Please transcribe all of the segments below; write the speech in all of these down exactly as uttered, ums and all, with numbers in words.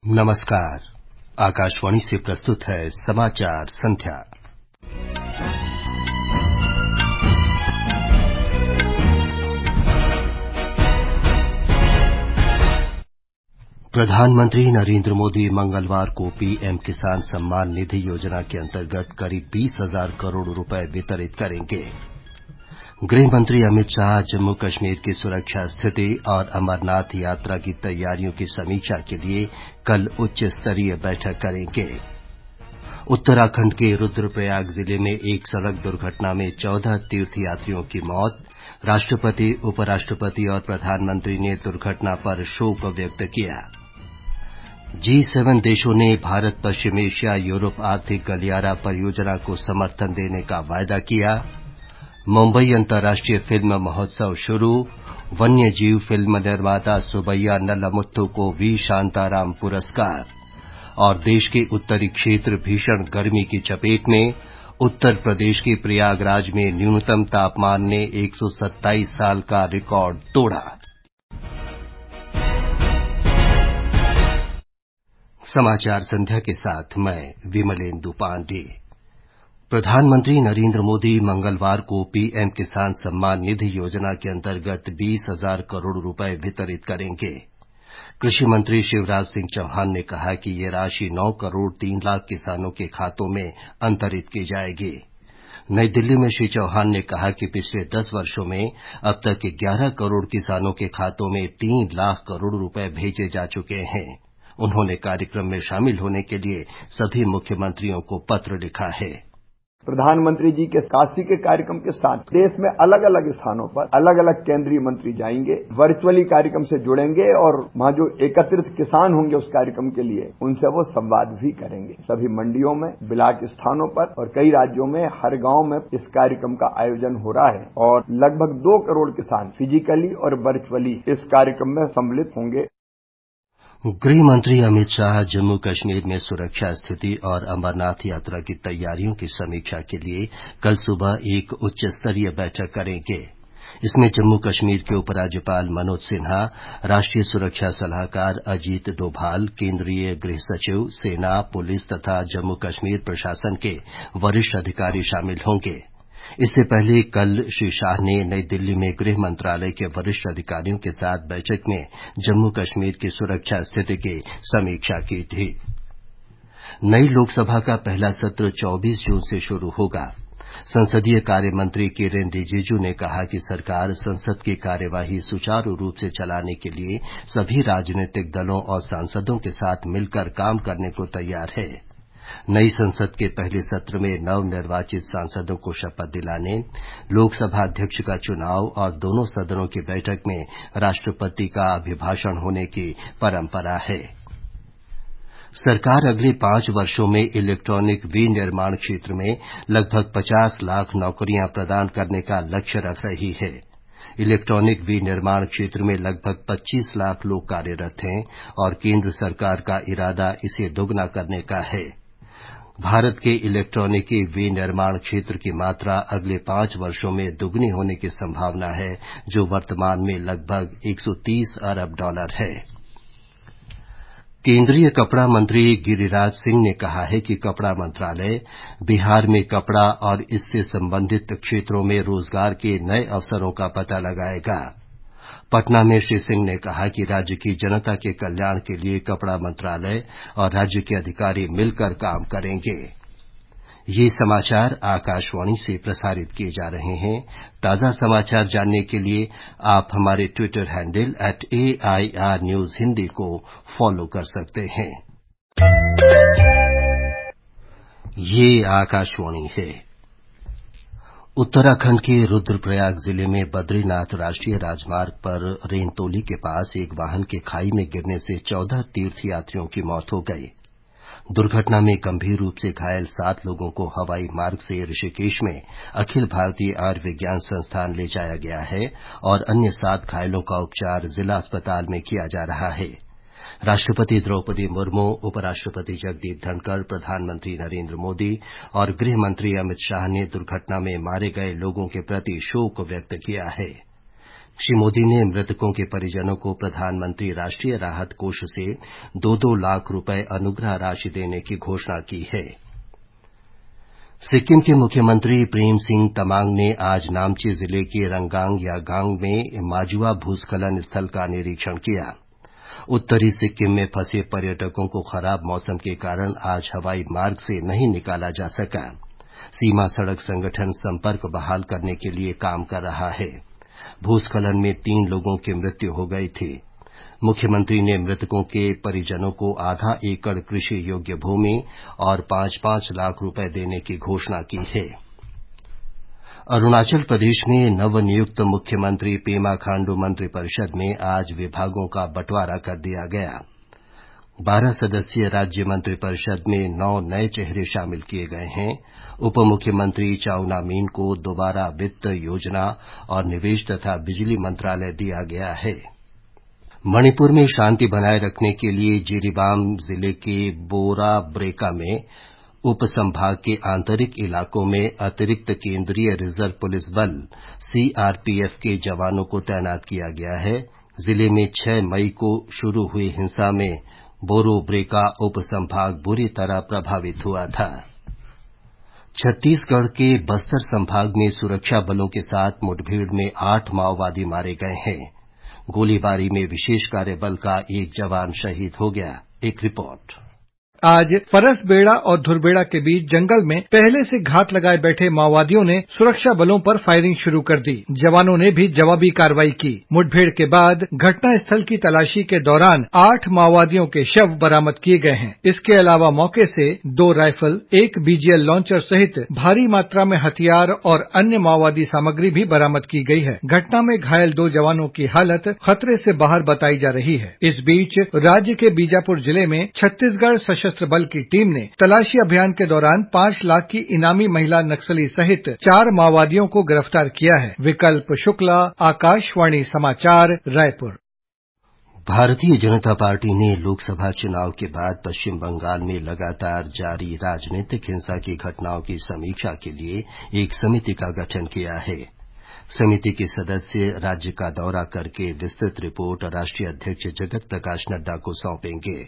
नमस्कार। आकाशवाणी से प्रस्तुत है समाचार संध्या। प्रधानमंत्री नरेंद्र मोदी मंगलवार को पीएम किसान सम्मान निधि योजना के अंतर्गत करीब बीस हजार करोड़ रुपए वितरित करेंगे। गृह मंत्री अमित शाह जम्मू कश्मीर की सुरक्षा स्थिति और अमरनाथ यात्रा की तैयारियों की समीक्षा के लिए कल उच्च स्तरीय बैठक करेंगे। उत्तराखंड के रुद्रप्रयाग जिले में एक सड़क दुर्घटना में चौदह तीर्थयात्रियों की मौत। राष्ट्रपति, उपराष्ट्रपति और प्रधानमंत्री ने दुर्घटना पर शोक व्यक्त किया। जी सेवन देशों ने भारत पश्चिम एशिया यूरोप आर्थिक गलियारा परियोजना को समर्थन देने का वायदा किया। मुंबई अंतर्राष्ट्रीय फिल्म महोत्सव शुरू। वन्य जीव फिल्म निर्माता सुबैया नल्लामुथु को वी शांताराम पुरस्कार। और देश के उत्तरी क्षेत्र भीषण गर्मी की चपेट में। उत्तर प्रदेश के प्रयागराज में न्यूनतम तापमान ने एक सौ सत्ताईस साल का रिकॉर्ड तोड़ा। समाचार संध्या के साथ मैं विमलेंदु पांडे। प्रधानमंत्री नरेंद्र मोदी मंगलवार को पीएम किसान सम्मान निधि योजना के अंतर्गत बीस हजार करोड़ रुपए वितरित करेंगे। कृषि मंत्री शिवराज सिंह चौहान ने कहा कि ये राशि नौ करोड़ तीन लाख किसानों के खातों में अंतरित की जाएगी। नई दिल्ली में श्री चौहान ने कहा कि पिछले दस वर्षों में अब तक ग्यारह करोड़ किसानों के खातों में तीन लाख करोड़ रुपए भेजे जा चुके हैं। उन्होंने कार्यक्रम में शामिल होने के लिए सभी मुख्यमंत्रियों को पत्र लिखा है। प्रधानमंत्री जी के काशी के कार्यक्रम के साथ देश में अलग अलग स्थानों पर अलग अलग केंद्रीय मंत्री जाएंगे, वर्चुअली कार्यक्रम से जुड़ेंगे और वहां जो एकत्रित किसान होंगे उस कार्यक्रम के लिए उनसे वो संवाद भी करेंगे। सभी मंडियों में, ब्लॉक स्थानों पर और कई राज्यों में हर गांव में इस कार्यक्रम का आयोजन हो रहा है और लगभग दो करोड़ किसान फिजिकली और वर्चुअली इस कार्यक्रम में सम्मिलित होंगे। गृह मंत्री अमित शाह जम्मू कश्मीर में सुरक्षा स्थिति और अमरनाथ यात्रा की तैयारियों की समीक्षा के लिए कल सुबह एक उच्च स्तरीय बैठक करेंगे। इसमें जम्मू कश्मीर के उपराज्यपाल मनोज सिन्हा, राष्ट्रीय सुरक्षा सलाहकार अजीत डोभाल, केंद्रीय गृह सचिव, सेना, पुलिस तथा जम्मू कश्मीर प्रशासन के वरिष्ठ अधिकारी शामिल होंगे। इससे पहले कल श्री शाह ने नई दिल्ली में गृह मंत्रालय के वरिष्ठ अधिकारियों के साथ बैठक में जम्मू कश्मीर की सुरक्षा स्थिति की समीक्षा की थी। नई लोकसभा का पहला सत्र चौबीस जून से शुरू होगा। संसदीय कार्य मंत्री किरेन रिजिजू ने कहा कि सरकार संसद की कार्यवाही सुचारू रूप से चलाने के लिए सभी राजनीतिक दलों और सांसदों के साथ मिलकर काम करने को तैयार है। नई संसद के पहले सत्र में नवनिर्वाचित सांसदों को शपथ दिलाने, लोकसभा अध्यक्ष का चुनाव और दोनों सदनों की बैठक में राष्ट्रपति का अभिभाषण होने की परंपरा है। सरकार अगले पांच वर्षों में इलेक्ट्रॉनिक विनिर्माण क्षेत्र में लगभग पचास लाख नौकरियां प्रदान करने का लक्ष्य रख रही है। इलेक्ट्रॉनिक विनिर्माण क्षेत्र में लगभग पच्चीस लाख लोग कार्यरत हैं और केंद्र सरकार का इरादा इसे दोगुना करने का है। भारत के इलेक्ट्रॉनिकी विनिर्माण क्षेत्र की मात्रा अगले पांच वर्षों में दुगनी होने की संभावना है, जो वर्तमान में लगभग एक सौ तीस अरब डॉलर है। केंद्रीय कपड़ा मंत्री गिरिराज सिंह ने कहा है कि कपड़ा मंत्रालय बिहार में कपड़ा और इससे संबंधित क्षेत्रों में रोजगार के नए अवसरों का पता लगाएगा। पटना में श्री सिंह ने कहा कि राज्य की जनता के कल्याण के लिए कपड़ा मंत्रालय और राज्य के अधिकारी मिलकर काम करेंगे। ये समाचार आकाशवाणी से प्रसारित किए जा रहे हैं। ताजा समाचार जानने के लिए आप हमारे Twitter handle at A I R news Hindi को फॉलो कर सकते हैं। ये आकाशवाणी है। उत्तराखंड के रुद्रप्रयाग जिले में बद्रीनाथ राष्ट्रीय राजमार्ग पर रेनतोली के पास एक वाहन के खाई में गिरने से चौदह तीर्थयात्रियों की मौत हो गई। दुर्घटना में गंभीर रूप से घायल सात लोगों को हवाई मार्ग से ऋषिकेश में अखिल भारतीय आयुर्विज्ञान संस्थान ले जाया गया है और अन्य सात घायलों का उपचार जिला अस्पताल में किया जा रहा है। राष्ट्रपति द्रौपदी मुर्मू, उपराष्ट्रपति जगदीप धनखड़, प्रधानमंत्री नरेंद्र मोदी और गृह मंत्री अमित शाह ने दुर्घटना में मारे गए लोगों के प्रति शोक व्यक्त किया है। श्री मोदी ने मृतकों के परिजनों को प्रधानमंत्री राष्ट्रीय राहत कोष से दो दो लाख रुपए अनुग्रह राशि देने की घोषणा की है। सिक्किम के मुख्यमंत्री प्रेम सिंह तमांग ने आज नामची जिले के रंगांग यागांग में माजुआ भूस्खलन स्थल का निरीक्षण किया। उत्तरी सिक्किम में फंसे पर्यटकों को खराब मौसम के कारण आज हवाई मार्ग से नहीं निकाला जा सका। सीमा सड़क संगठन संपर्क बहाल करने के लिए काम कर रहा है। भूस्खलन में तीन लोगों की मृत्यु हो गई थी। मुख्यमंत्री ने मृतकों के परिजनों को आधा एकड़ कृषि योग्य भूमि और पांच पांच लाख रुपए देने की घोषणा की है। अरुणाचल प्रदेश में नवनियुक्त मुख्यमंत्री पेमा खांडू मंत्रिपरिषद में आज विभागों का बंटवारा कर दिया गया। बारह सदस्यीय राज्य मंत्रिपरिषद में नौ नए चेहरे शामिल किए गए हैं। उप मुख्यमंत्री चाउना मीन को दोबारा वित्त, योजना और निवेश तथा बिजली मंत्रालय दिया गया है। मणिपुर में शांति बनाए रखने के लिए जिरीबाम जिले के बोरा ब्रेका में उप संभाग के आंतरिक इलाकों में अतिरिक्त केंद्रीय रिजर्व पुलिस बल सीआरपीएफ के जवानों को तैनात किया गया है। जिले में छह मई को शुरू हुई हिंसा में बोरो ब्रेका उप संभाग बुरी तरह प्रभावित हुआ था। छत्तीसगढ़ के बस्तर संभाग में सुरक्षा बलों के साथ मुठभेड़ में आठ माओवादी मारे गए हैं। गोलीबारी में विशेष कार्य बल का एक जवान शहीद हो गया। एक रिपोर्ट। आज फरसबेड़ा और धुरबेड़ा के बीच जंगल में पहले से घात लगाए बैठे माओवादियों ने सुरक्षा बलों पर फायरिंग शुरू कर दी। जवानों ने भी जवाबी कार्रवाई की। मुठभेड़ के बाद घटनास्थल की तलाशी के दौरान आठ माओवादियों के शव बरामद किए गए हैं। इसके अलावा मौके से दो राइफल, एक बीजीएल लॉन्चर सहित भारी मात्रा में हथियार और अन्य माओवादी सामग्री भी बरामद की गई है। घटना में घायल दो जवानों की हालत खतरे से बाहर बताई जा रही है। इस बीच राज्य के बीजापुर जिले में छत्तीसगढ़ सशस्त्र बल की टीम ने तलाशी अभियान के दौरान पांच लाख की इनामी महिला नक्सली सहित चार माओवादियों को गिरफ्तार किया है। विकल्प शुक्ला, आकाशवाणी समाचार, रायपुर। भारतीय जनता पार्टी ने लोकसभा चुनाव के बाद पश्चिम बंगाल में लगातार जारी राजनीतिक हिंसा की घटनाओं की समीक्षा के लिए एक समिति का गठन किया है। समिति के सदस्य राज्य का दौरा करके विस्तृत रिपोर्ट राष्ट्रीय अध्यक्ष जगत प्रकाश नड्डा को सौंपेंगे।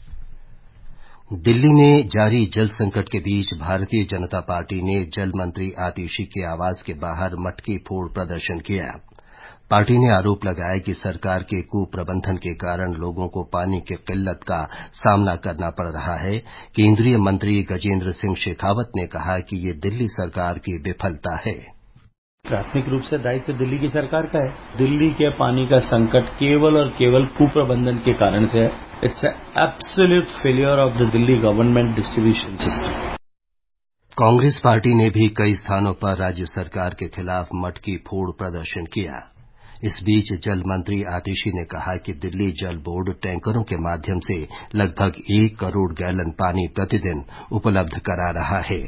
दिल्ली में जारी जल संकट के बीच भारतीय जनता पार्टी ने जल मंत्री आतिशी के आवास के बाहर मटकी फोड़ प्रदर्शन किया। पार्टी ने आरोप लगाया कि सरकार के कुप्रबंधन के कारण लोगों को पानी की किल्लत का सामना करना पड़ रहा है। केंद्रीय मंत्री गजेंद्र सिंह शेखावत ने कहा कि ये दिल्ली सरकार की विफलता है। प्राथमिक रूप से दायित्व तो दिल्ली की सरकार का है। दिल्ली के पानी का संकट केवल और केवल कुप्रबंधन के कारण से है। It's absolute failure of the Delhi government distribution system. Congress party ने भी कई स्थानों पर राज्य सरकार के खिलाफ मटकी फोड़ प्रदर्शन किया। इस बीच जल मंत्री आतिशी ने कहा कि दिल्ली जल बोर्ड टैंकरों के माध्यम से लगभग एक करोड़ गैलन पानी प्रतिदिन उपलब्ध करा रहा है।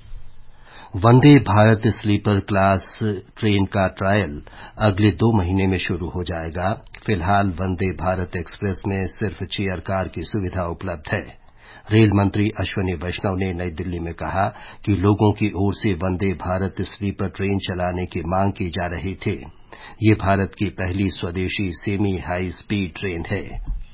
Vande Bharat sleeper class train का ट्रायल अगले दो महीने में शुरू हो जाएगा। फिलहाल वंदे भारत एक्सप्रेस में सिर्फ चेयर कार की सुविधा उपलब्ध है। रेल मंत्री अश्विनी वैष्णव ने नई दिल्ली में कहा कि लोगों की ओर से वंदे भारत स्लीपर ट्रेन चलाने की मांग की जा रही थी। ये भारत की पहली स्वदेशी सेमी हाई स्पीड ट्रेन है।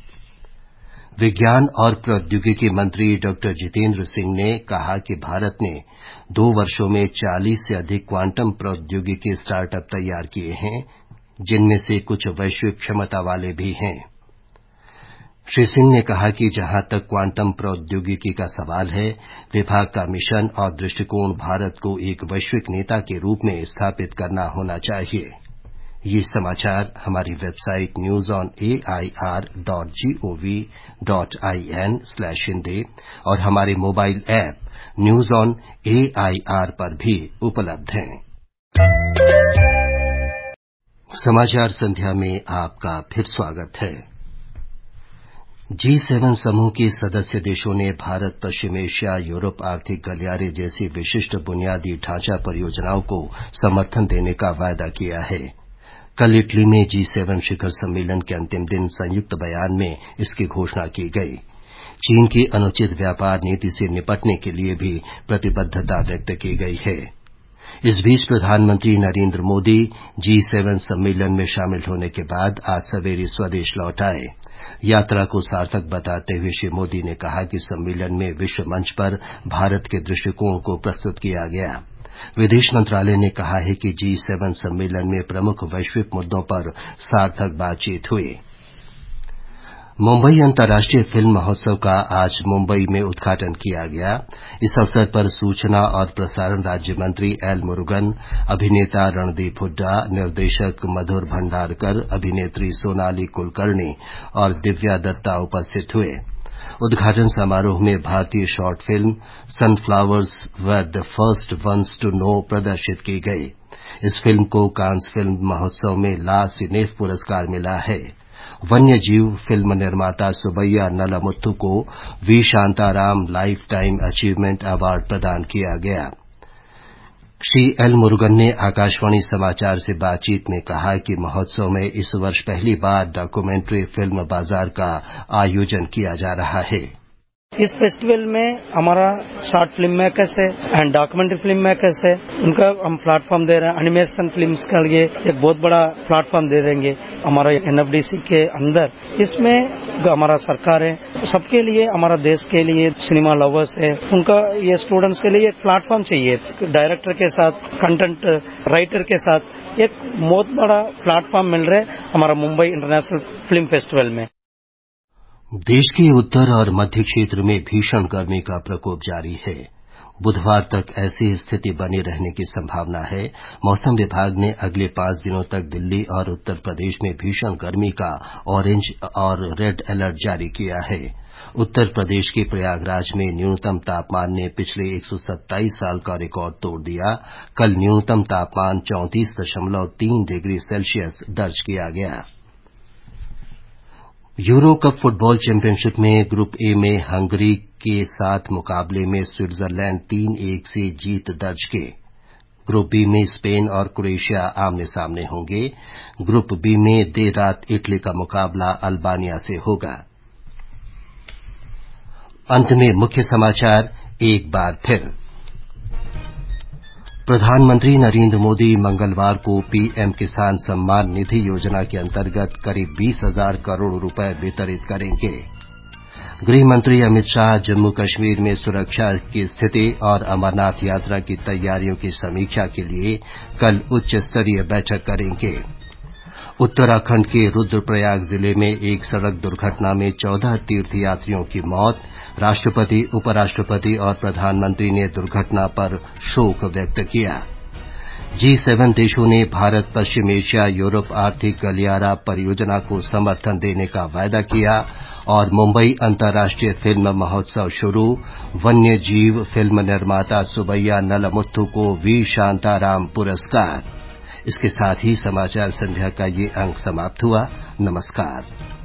विज्ञान और प्रौद्योगिकी मंत्री डॉक्टर जितेंद्र सिंह ने कहा कि भारत ने दो वर्षों में चालीस से अधिक क्वांटम प्रौद्योगिकी स्टार्टअप तैयार किए हैं, जिनमें से कुछ वैश्विक क्षमता वाले भी हैं। श्री सिंह ने कहा कि जहां तक क्वांटम प्रौद्योगिकी का सवाल है, विभाग का मिशन और दृष्टिकोण भारत को एक वैश्विक नेता के रूप में स्थापित करना होना चाहिए। ये समाचार हमारी website news on A I R dot gov dot I N slash Hindi और हमारे mobile app news on A I R पर भी उपलब्ध हैं। समाचार संध्या में आपका फिर स्वागत है। जी सेवन समूह के सदस्य देशों ने भारत, पश्चिम एशिया, यूरोप आर्थिक गलियारे जैसी विशिष्ट बुनियादी ढांचा परियोजनाओं को समर्थन देने का वायदा किया है। कल इटली में जी सेवन शिखर सम्मेलन के अंतिम दिन संयुक्त बयान में इसकी घोषणा की गई। चीन की अनुचित व्यापार नीति से निपटने के लिए भी प्रतिबद्धता व्यक्त की गई है। इस बीच प्रधानमंत्री नरेंद्र मोदी जी सेवन सम्मेलन में शामिल होने के बाद आज सवेरे स्वदेश लौट आए। यात्रा को सार्थक बताते हुए श्री मोदी ने कहा कि सम्मेलन में विश्व मंच पर भारत के दृष्टिकोण को प्रस्तुत किया गया। विदेश मंत्रालय ने कहा है कि जी सेवन सम्मेलन में प्रमुख वैश्विक मुद्दों पर सार्थक बातचीत हुई। मुंबई अंतर्राष्ट्रीय फिल्म महोत्सव का आज मुंबई में उद्घाटन किया गया। इस अवसर पर सूचना और प्रसारण राज्य मंत्री एल मुरुगन, अभिनेता रणदीप हुड्डा, निर्देशक मधुर भंडारकर, अभिनेत्री सोनाली कुलकर्णी और दिव्या दत्ता उपस्थित हुए। उद्घाटन समारोह में भारतीय short film sunflowers were the first ones to know प्रदर्शित की गई। इस फिल्म को कांस फिल्म महोत्सव में ला सिनेफ पुरस्कार मिला है। वन्य जीव फिल्म निर्माता सुबैया नलामुथु को V Shantaram lifetime achievement award प्रदान किया गया। श्री एल मुरुगन ने आकाशवाणी समाचार से बातचीत में कहा कि महोत्सव में इस वर्ष पहली बार डॉक्यूमेंट्री फिल्म बाजार का आयोजन किया जा रहा है। इस फेस्टिवल में हमारा शॉर्ट फिल्म मेकर्स है एंड डॉक्यूमेंट्री फिल्म मेकर्स है, उनका हम प्लेटफॉर्म दे रहे हैं। एनिमेशन फिल्म्स के लिए एक बहुत बड़ा प्लेटफॉर्म दे देंगे हमारा एनएफडीसी के अंदर। इसमें हमारा सरकार है, सबके लिए, हमारा देश के लिए, सिनेमा लवर्स है, उनका ये स्टूडेंट्स के लिए एक प्लेटफॉर्म चाहिए। डायरेक्टर के साथ, कंटेंट राइटर के साथ एक बहुत बड़ा प्लेटफॉर्म मिल रहा है हमारा मुंबई इंटरनेशनल फिल्म फेस्टिवल में। देश के उत्तर और मध्य क्षेत्र में भीषण गर्मी का प्रकोप जारी है। बुधवार तक ऐसी स्थिति बनी रहने की संभावना है। मौसम विभाग ने अगले पांच दिनों तक दिल्ली और उत्तर प्रदेश में भीषण गर्मी का ऑरेंज और रेड अलर्ट जारी किया है। उत्तर प्रदेश के प्रयागराज में न्यूनतम तापमान ने पिछले एक सौ सत्ताईस साल का रिकॉर्ड तोड़ दिया। कल न्यूनतम तापमान चौंतीस दशमलव तीन डिग्री सेल्सियस दर्ज किया गया। यूरो कप फुटबॉल चैंपियनशिप में ग्रुप ए में हंगरी के साथ मुकाबले में स्विट्जरलैंड तीन एक से जीत दर्ज की। ग्रुप बी में स्पेन और क्रोएशिया आमने सामने होंगे। ग्रुप बी में देर रात इटली का मुकाबला अल्बानिया से होगा। अंत में मुख्य समाचार एक बार फिर। प्रधानमंत्री नरेंद्र मोदी मंगलवार को पीएम किसान सम्मान निधि योजना के अंतर्गत करीब बीस हजार करोड़ रुपए वितरित करेंगे। गृह मंत्री अमित शाह जम्मू कश्मीर में सुरक्षा की स्थिति और अमरनाथ यात्रा की तैयारियों की समीक्षा के लिए कल उच्च स्तरीय बैठक करेंगे। उत्तराखंड के रुद्रप्रयाग जिले में एक सड़क दुर्घटना में चौदह तीर्थयात्रियों की मौत। राष्ट्रपति, उपराष्ट्रपति और प्रधानमंत्री ने दुर्घटना पर शोक व्यक्त किया। जी सेवन देशों ने भारत पश्चिम एशिया यूरोप आर्थिक गलियारा परियोजना को समर्थन देने का वायदा किया और मुंबई अंतर्राष्ट्रीय फिल्म महोत्सव शुरू। वन्य जीव फिल्म निर्माता सुबैया नलामुथु को वी शांताराम पुरस्कार। इसके साथ ही समाचार संध्या का ये अंक समाप्त हुआ। नमस्कार।